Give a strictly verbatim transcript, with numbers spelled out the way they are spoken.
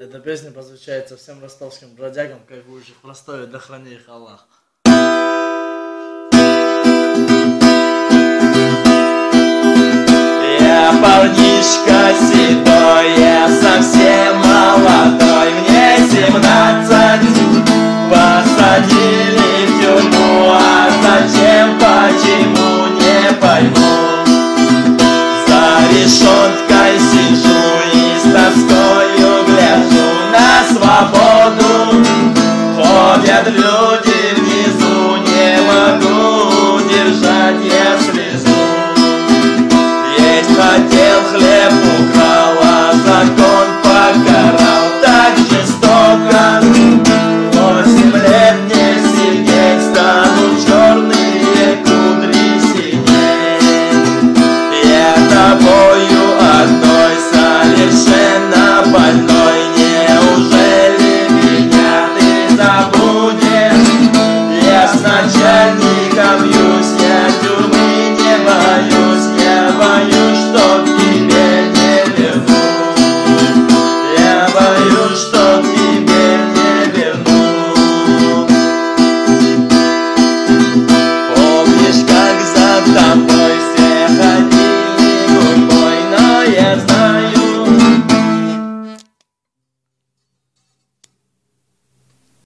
Эта песня посвящается всем ростовским бродягам, кайфующих в Ростове, да храни их Аллах. Я парнишка седой, я совсем молодой, мне семнадцать. Посадили в тюрьму, а зачем, почему, не пойму. За решеткой сижу и с тоскою гляжу на свободу. Ходят люди